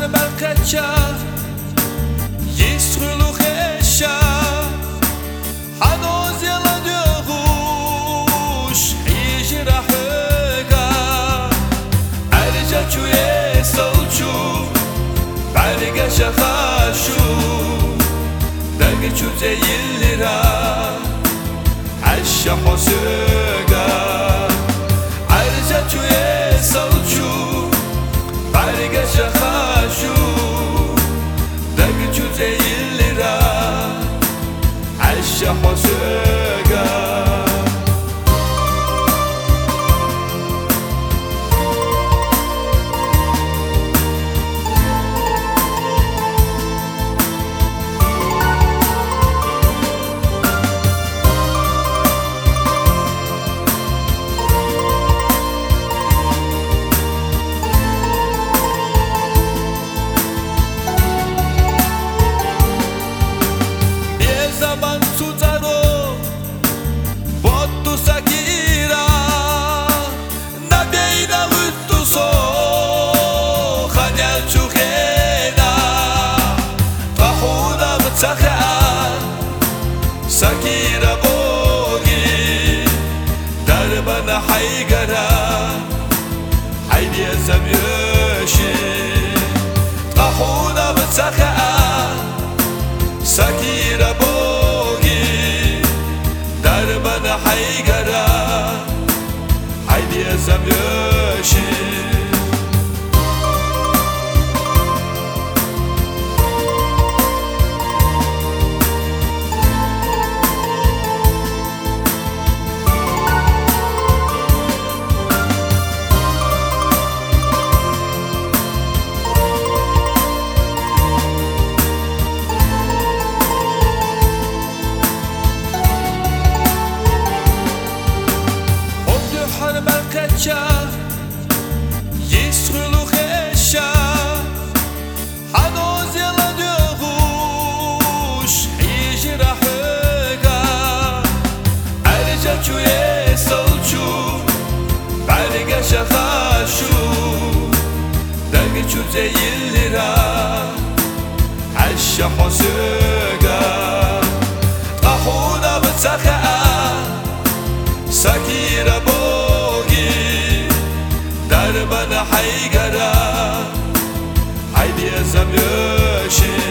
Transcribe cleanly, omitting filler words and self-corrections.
ملكتشا يسخلو خشا هنوز يلا ديوش يجرى حقا أرجع شو يسولشو برجع شخاشو دقي شو زي اللي را عشا حسقا أرجع شو يسولشو برجع شخاشو دقي شو زي اللي را عشا حسقا سكيرة بوغي دربنا حيقرا حيدي الزميوشي طاحونا بتسخاء سكيرة بوغي دربنا حيقرا حيدي الزميوشي يسخلو خشا هنوز يلا ديوش يجرى حقا أرجع شو يسولشو برجع شخاشو دقي شو زي اللي را عشا حسقا طاحونا بتسخاء سكيرة دربنا حيقرا حيدي الزميوشي